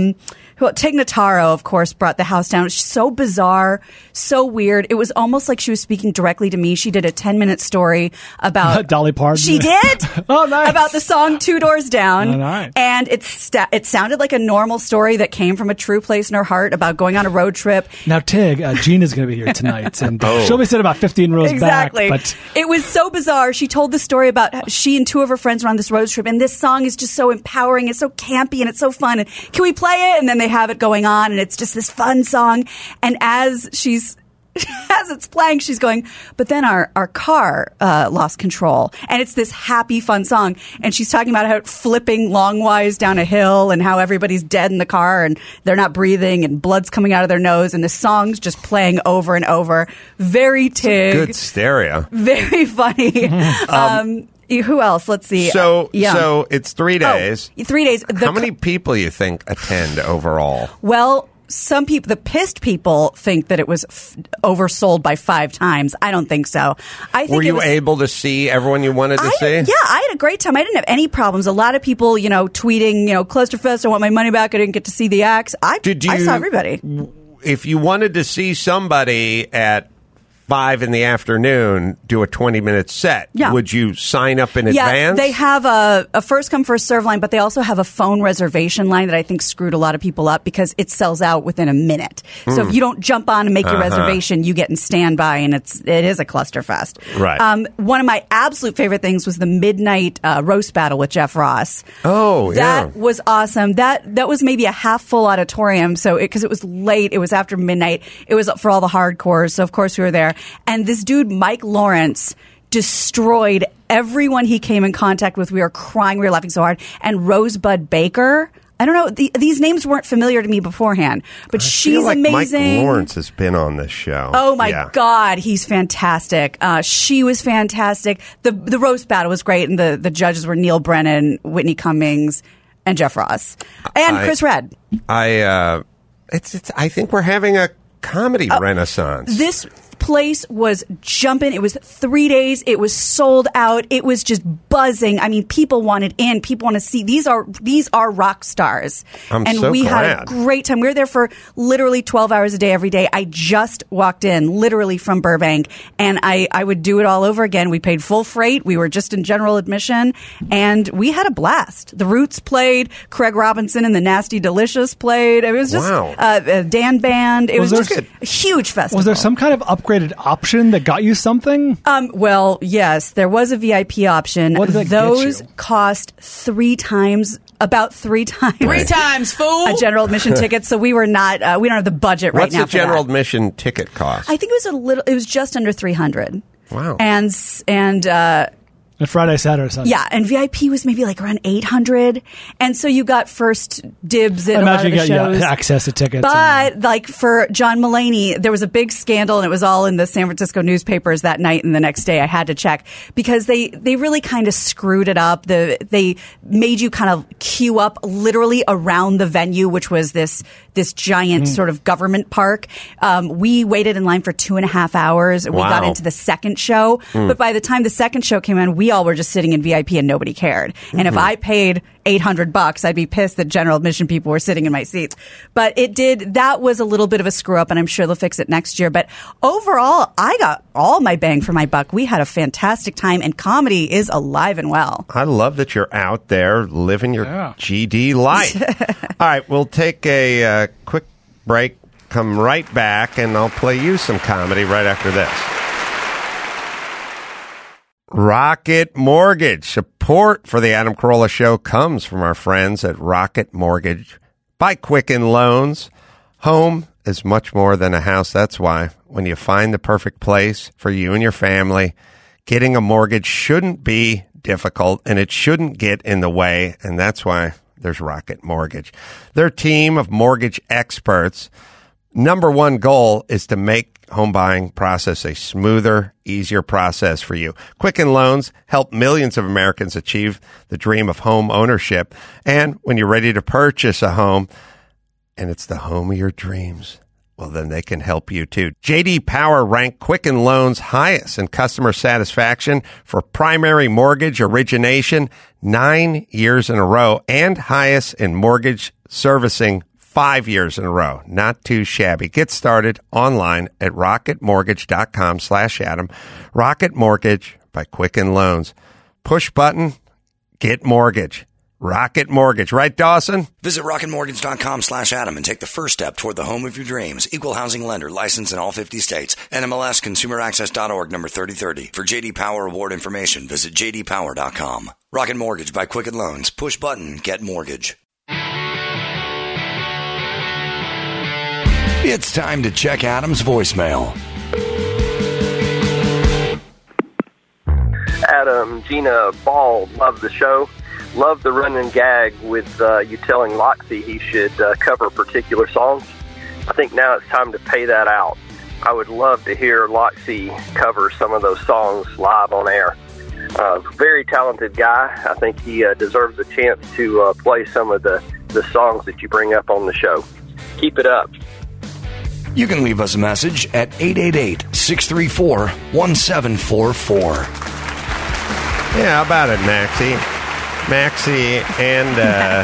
Tig Notaro, of course, brought the house down. It was so bizarre, so weird. It was almost like she was speaking directly to me. She did a 10-minute story about Dolly Parton. She did. Oh, nice. About the song 2 Doors Down. Oh, nice. And it sounded like a normal story that came from a true place in her heart about going on a road trip. Now, Tig, Gina's going to be here tonight, and she'll be sitting about 15 rows exactly. back. But it was so bizarre. She told the story about how she and 2 of her friends were on this road trip, and this song is just so empowering. It's so campy, and it's so fun. And can we play it? And then they have it going on, and it's just this fun song. And as it's playing, she's going, but then our car lost control. And it's this happy, fun song. And she's talking about how flipping longwise down a hill and how everybody's dead in the car and they're not breathing and blood's coming out of their nose. And the song's just playing over and over. Very Tig. Good stereo. Very funny. Who else? Let's see. So it's 3 days. 3 days. How many people you think attend overall? Well, some people, the pissed people, think that it was oversold by 5 times. I don't think so. I think Were you able to see everyone you wanted to see? Yeah, I had a great time. I didn't have any problems. A lot of people, tweeting, Clusterfest, I want my money back. I didn't get to see the acts. I saw everybody. If you wanted to see somebody at 5 in the afternoon do a 20-minute set, would you sign up in advance? They have a first come first serve line, but they also have a phone reservation line that I think screwed a lot of people up because it sells out within a minute. So if you don't jump on and make your reservation, you get in standby, and it is a clusterfest. Right. One of my absolute favorite things was the midnight roast battle with Jeff Ross. Oh, that was awesome. That was maybe a half full auditorium. So because it was late, it was after midnight. It was for all the hardcores. So of course we were there. And this dude, Mike Lawrence, destroyed everyone he came in contact with. We were crying. We were laughing so hard. And Rosebud Baker. I don't know. These names weren't familiar to me beforehand, but she's amazing. Mike Lawrence has been on this show. Oh my God, he's fantastic. She was fantastic. The roast battle was great, and the judges were Neil Brennan, Whitney Cummings, and Jeff Ross, and Chris Redd. I think we're having a comedy renaissance. This place was jumping. It was 3 days. It was sold out. It was just buzzing. I mean, people wanted in. People want to see. These are rock stars. We had a great time. We were there for literally 12 hours a day every day. I just walked in literally from Burbank, and I would do it all over again. We paid full freight. We were just in general admission, and we had a blast. The Roots played. Craig Robinson and the Nasty Delicious played. It was just a Dan Band. It was just a huge festival. Was there some kind of upgraded option that got you something? Well, yes, there was a VIP option. What did that Those get you? cost about 3 times. 3 times, fool! A general admission ticket. So we were not. We don't have the budget right now. What's the general admission ticket cost? I think it was it was just under $300. Wow. And And Friday, Saturday, Sunday. Yeah, and VIP was maybe like around 800, and so you got first dibs at a lot of the shows. Imagine you got access to tickets. But like for John Mulaney, there was a big scandal, and it was all in the San Francisco newspapers that night and the next day. I had to check because they really kind of screwed it up. They made you kind of queue up literally around the venue, which was this giant sort of government park. We waited in line for 2.5 hours. We got into the second show, but by the time the second show came in, we all were just sitting in VIP and nobody cared. And if I paid $800, I'd be pissed that general admission people were sitting in my seats. But that was a little bit of a screw up, and I'm sure they'll fix it next year. But overall, I got all my bang for my buck. We had a fantastic time, and comedy is alive and well. I love that you're out there living your GD life. All right, we'll take a quick break, come right back, and I'll play you some comedy right after this. Rocket Mortgage. Support for the Adam Carolla Show comes from our friends at Rocket Mortgage by Quicken Loans. Home is much more than a house. That's why when you find the perfect place for you and your family, getting a mortgage shouldn't be difficult and it shouldn't get in the way. And that's why there's Rocket Mortgage. Their team of mortgage experts, number one goal is to make home buying process a smoother, easier process for you. Quicken Loans help millions of Americans achieve the dream of home ownership. And when you're ready to purchase a home, and it's the home of your dreams, well, then they can help you too. J.D. Power ranked Quicken Loans highest in customer satisfaction for primary mortgage origination 9 years in a row and highest in mortgage servicing 5 years in a row. Not too shabby. Get started online at rocketmortgage.com/Adam. Rocket Mortgage by Quicken Loans. Push button, get mortgage. Rocket Mortgage. Right, Dawson? Visit rocketmortgage.com/Adam and take the first step toward the home of your dreams. Equal housing lender. Licensed in all 50 states. NMLS ConsumerAccess.org number 3030. For J.D. Power award information, visit jdpower.com. Rocket Mortgage by Quicken Loans. Push button, get mortgage. It's time to check Adam's voicemail. Adam, Gina, Ball, love the show. Love the running gag with you telling Loxy he should cover particular songs. I think now it's time to pay that out. I would love to hear Loxy cover some of those songs live on air. Very talented guy. I think he deserves a chance to play some of the songs that you bring up on the show. Keep it up. You can leave us a message at 888-634-1744. Yeah, how about it, Maxie? Maxie and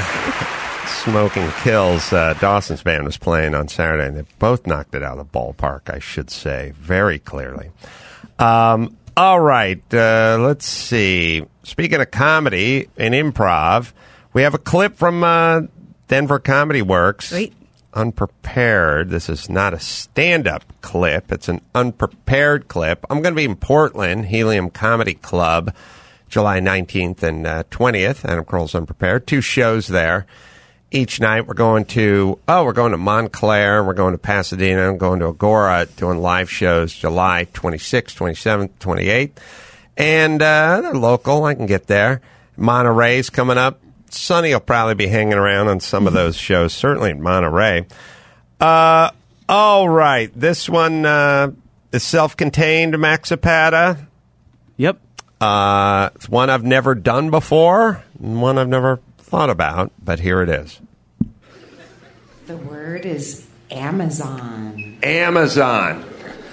Smoking Kills, Dawson's band was playing on Saturday, and they both knocked it out of the ballpark, I should say, very clearly. All right, let's see. Speaking of comedy and improv, we have a clip from Denver Comedy Works. Sweet. Unprepared. This is not a stand-up clip. It's an unprepared clip. I'm going to be in Portland, Helium Comedy Club, July 19th and 20th. Adam Carolla's Unprepared. 2 shows there. Each night we're going to Montclair, we're going to Pasadena, I'm going to Agora, doing live shows July 26th, 27th, 28th. And they're local. I can get there. Monterey's coming up. Sonny will probably be hanging around on some of those shows, certainly in Monterey. All right. This one is self-contained, Max Zapata. Yep. It's one I've never done before, one I've never thought about, but here it is. The word is Amazon. Amazon.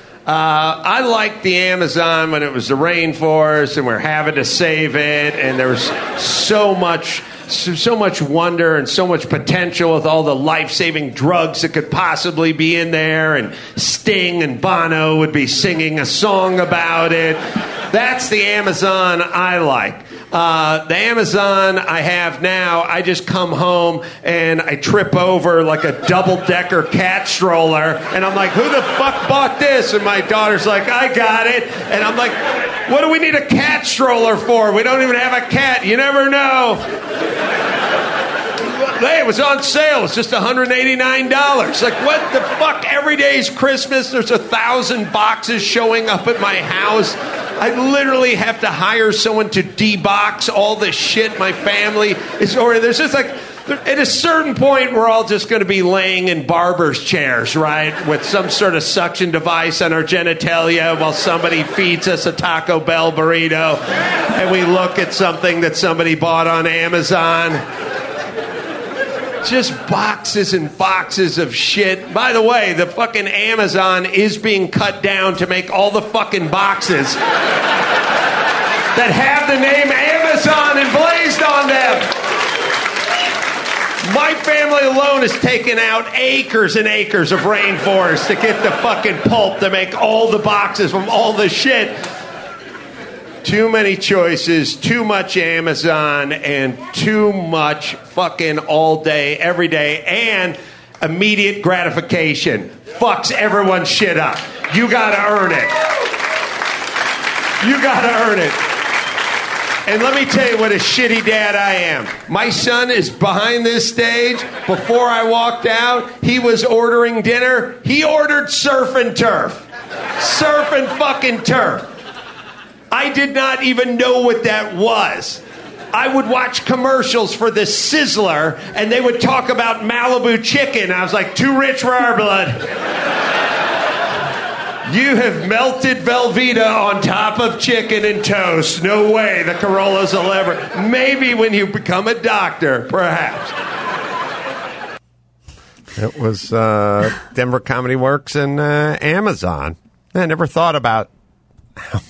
I liked the Amazon when it was the rainforest and we're having to save it, and there was so much wonder and so much potential with all the life-saving drugs that could possibly be in there, and Sting and Bono would be singing a song about it. That's the Amazon I like. The Amazon I have now, I just come home and I trip over like a double-decker cat stroller, and I'm like, who the fuck bought this? And my daughter's like, I got it. And I'm like, what do we need a cat stroller for? We don't even have a cat. You never know. Hey, it was on sale. It's just $189. Like, what the fuck? Every day's Christmas. There's 1,000 boxes showing up at my house. I literally have to hire someone to debox all the shit my family is ordering. There's just like, at a certain point, we're all just going to be laying in barber's chairs, right? With some sort of suction device on our genitalia while somebody feeds us a Taco Bell burrito. And we look at something that somebody bought on Amazon. Just boxes and boxes of shit. By the way, the fucking Amazon is being cut down to make all the fucking boxes that have the name Amazon emblazoned on them. My family alone has taken out acres and acres of rainforest to get the fucking pulp to make all the boxes from all the shit. Too many choices, too much Amazon, and too much fucking all day, every day, and immediate gratification. Fucks everyone's shit up. You gotta earn it. You gotta earn it. And let me tell you what a shitty dad I am. My son is behind this stage. Before I walked out, he was ordering dinner. He ordered surf and turf. Surf and fucking turf. I did not even know what that was. I would watch commercials for the Sizzler, and they would talk about Malibu chicken. I was like, too rich for our blood. You have melted Velveeta on top of chicken and toast. No way the Corollas will ever. Maybe when you become a doctor, perhaps. It was Denver Comedy Works and Amazon. I never thought about how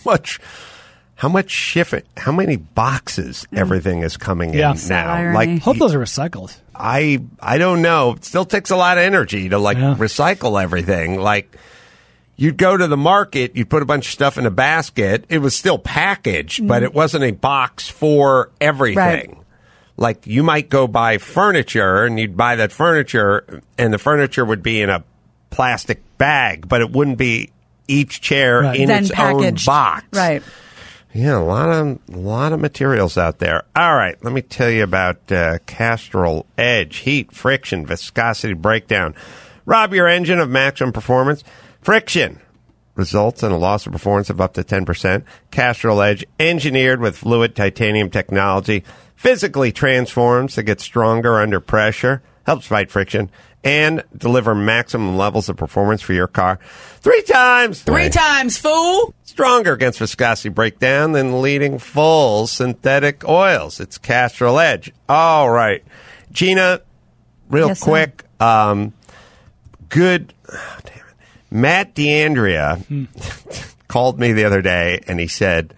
many boxes everything is coming in now. Like, hope those are recycled. I don't know. It still takes a lot of energy to recycle everything. Like, you'd go to the market, you'd put a bunch of stuff in a basket. It was still packaged, but it wasn't a box for everything. Right. Like, you might go buy furniture, and you'd buy that furniture, and the furniture would be in a plastic bag, but it wouldn't be each chair in then its packaged. own box. Right. Yeah, a lot of materials out there. All right, let me tell you about Castrol Edge. Heat, friction, viscosity breakdown. Rob your engine of maximum performance. Friction results in a loss of performance of up to 10%. Castrol Edge, engineered with fluid titanium technology, physically transforms to get stronger under pressure, helps fight friction, and deliver maximum levels of performance for your car. 3 times, fool! Stronger against viscosity breakdown than leading full synthetic oils. It's Castrol Edge. All right. Gina, real quick, good... Oh, damn it. Matt D'Andrea called me the other day, and he said,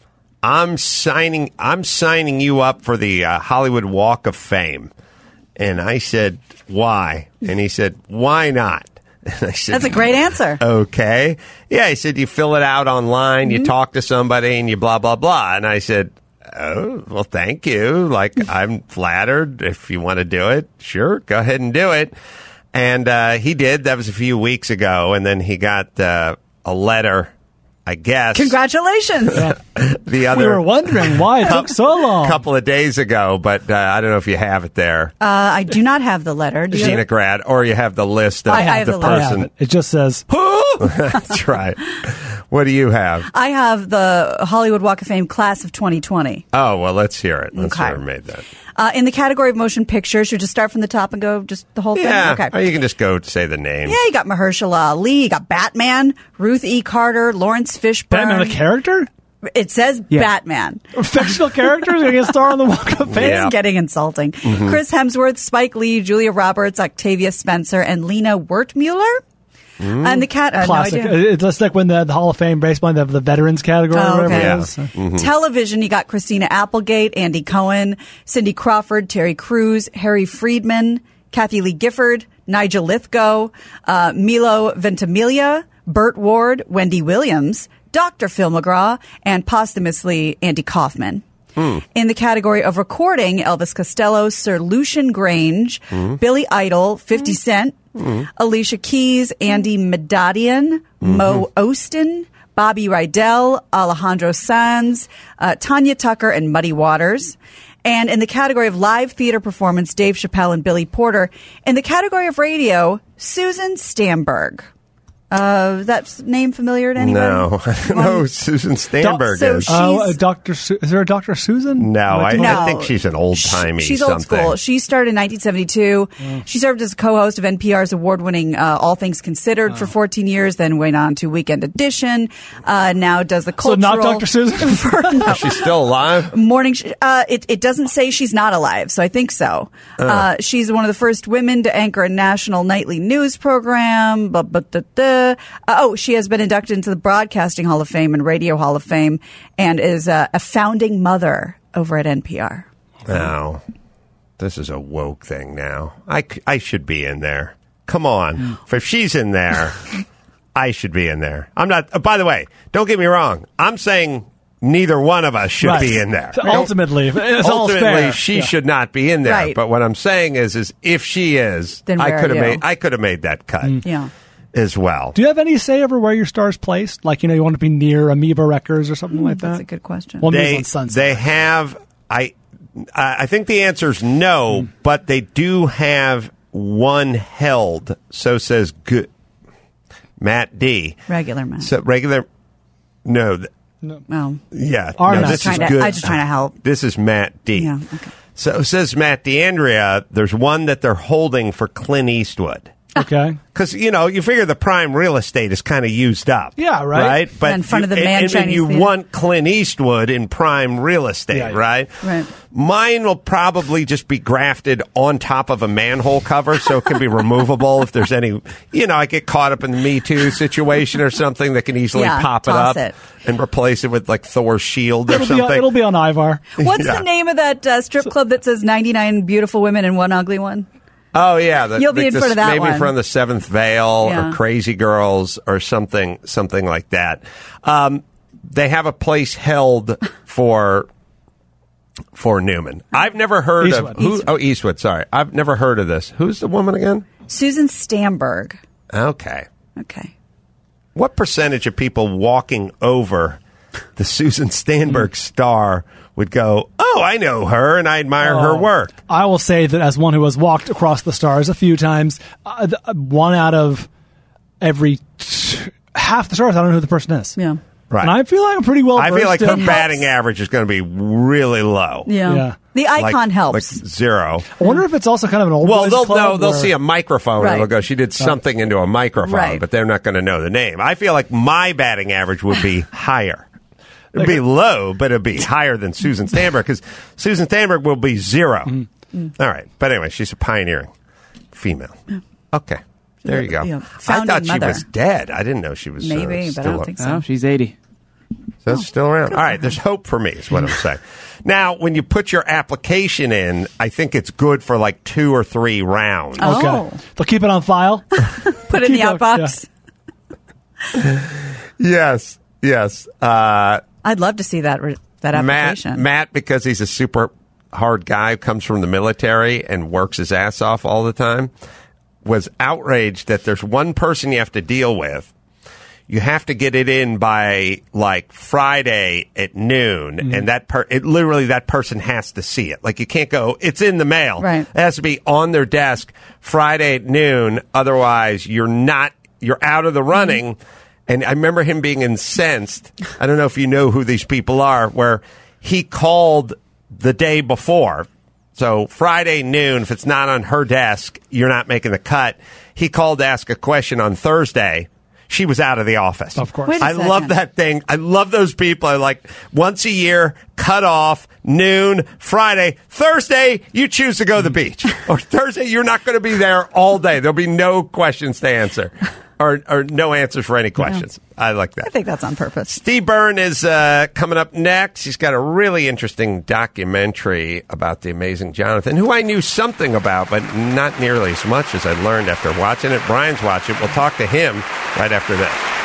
I'm signing you up for the Hollywood Walk of Fame. And I said, why? And he said, why not? And I said, that's a great answer. Okay. Yeah, he said, you fill it out online, you talk to somebody, and you blah, blah, blah. And I said, oh, well, thank you. Like, I'm flattered. If you want to do it, sure, go ahead and do it. And he did. That was a few weeks ago. And then he got a letter, I guess. Congratulations. We were wondering why it took so long. A couple of days ago, but I don't know if you have it there. I do not have the letter. Gina Grad, or you have the list of the person. It just says, That's right. What do you have? I have the Hollywood Walk of Fame class of 2020. Oh, well, let's hear it. Let's hear who made that. In the category of motion pictures, should we just start from the top and go just the whole thing? Okay. Or you can just go say the names. Yeah, you got Mahershala Ali, you got Batman, Ruth E. Carter, Lawrence Fishburne. Batman, a character? It says Batman. Fictional characters are going to star on the Walk of Fame? It's getting insulting. Mm-hmm. Chris Hemsworth, Spike Lee, Julia Roberts, Octavia Spencer, and Lena Wertmuller. And the classic. No idea. It's like when the Hall of Fame baseball, the veterans category. Oh, okay. Whatever it is. Mm-hmm. Television, you got Christina Applegate, Andy Cohen, Cindy Crawford, Terry Crews, Harry Friedman, Kathy Lee Gifford, Nigel Lithgow, Milo Ventimiglia, Burt Ward, Wendy Williams, Dr. Phil McGraw, and posthumously Andy Kaufman. In the category of recording, Elvis Costello, Sir Lucian Grange, Billy Idol, 50 Cent, Alicia Keys, Andy Medadian, Mo Ostin, Bobby Rydell, Alejandro Sanz, Tanya Tucker, and Muddy Waters. And in the category of live theater performance, Dave Chappelle and Billy Porter. In the category of radio, Susan Stamberg. That name familiar to anybody? No, I don't know who Susan Stanberg is. Is there a Dr. Susan? No, I think she's an old-timey She's something. old school. She started in 1972. She served as co-host of NPR's award-winning All Things Considered for 14 years, then went on to Weekend Edition. Now does the cultural... So not Dr. Susan? No. Is she still alive? Morning. It doesn't say she's not alive, so I think so. She's one of the first women to anchor a national nightly news program. She has been inducted into the Broadcasting Hall of Fame and Radio Hall of Fame, and is a founding mother over at NPR. Now, this is a woke thing now. I should be in there. Come on. If she's in there, I should be in there. I'm not. By the way, don't get me wrong. I'm saying neither one of us should be in there. So ultimately, she should not be in there. Right. But what I'm saying is if she is, then I could have made that cut. Yeah. As well. Do you have any say over where your star's placed? Like, you want to be near Amoeba Records or something like that? That's a good question. Well, on Sunset. They have. I think the answer is no, but they do have one held. So says good Matt D. Regular Matt. So regular. No. No. Yeah. I'm this just is good. I'm just trying to help. This is Matt D. Yeah. Okay. So says Matt D'Andrea. There's one that they're holding for Clint Eastwood. Okay. Because, you figure the prime real estate is kind of used up. Yeah, right. Right? But in front of the and Chinese you theater. want Clint Eastwood in prime real estate, Yeah. right? Right. Mine will probably just be grafted on top of a manhole cover so it can be removable if there's any, I get caught up in the Me Too situation or something that can easily pop it toss up it. and replace it with like Thor's shield or something. It'll be on Ivar. What's the name of that strip club that says 99 beautiful women and one ugly one? Oh yeah, You'll be in front of that maybe one. from the Seventh Veil or Crazy Girls or something like that. They have a place held for Newman. I've never heard Eastwood. of who. Oh, Eastwood. Sorry, I've never heard of this. Who's the woman again? Susan Stamberg. Okay. What percentage of people walking over the Susan Stamberg star would go, oh, I know her and I admire her work? I will say that as one who has walked across the stars a few times, one out of every half the stars, I don't know who the person is. Yeah. Right. And I feel like I'm pretty well I feel like versed her in- batting average is going to be really low. Yeah. The icon helps. Like 0. I wonder if it's also kind of an old boys club they'll where- see a microphone Right. and they'll go, she did something into a microphone, Right. but they're not going to know the name. I feel like my batting average would be higher. It'd be low, but it'd be higher than Susan Stamberg because Susan Stamberg will be 0. All right. But anyway, she's a pioneering female. Okay. There you go. Yeah. I Founding thought she mother. was dead. I didn't know she was Maybe, but I don't think so. Oh, she's 80. So it's still around. All right, there's hope for me, is what I'm saying. Now, when you put your application in, I think it's good for like 2 or 3 rounds. Oh. Okay. They'll keep it on file. Put it in the outbox. Yes. I'd love to see that application. Matt, because he's a super hard guy who comes from the military and works his ass off all the time, was outraged that there's one person you have to deal with. You have to get it in by like Friday at noon, and that person has to see it. Like you can't go, it's in the mail. Right. It has to be on their desk Friday at noon. Otherwise, you're out of the running. And I remember him being incensed. I don't know if you know who these people are, where he called the day before. So Friday noon, if it's not on her desk, you're not making the cut. He called to ask a question on Thursday. She was out of the office. Of course. Wait a I second. love that thing. I love those people. I like once a year, cut off, noon, Friday. Thursday, you choose to go to the beach. Or Thursday, you're not going to be there all day. There'll be no questions to answer. Or no answers for any questions. I like that. I think that's on purpose. Steve Byrne is coming up next. He's got a really interesting documentary about the amazing Jonathan, who I knew something about, but not nearly as much as I learned after watching it. Brian's watching it. We'll talk to him right after this.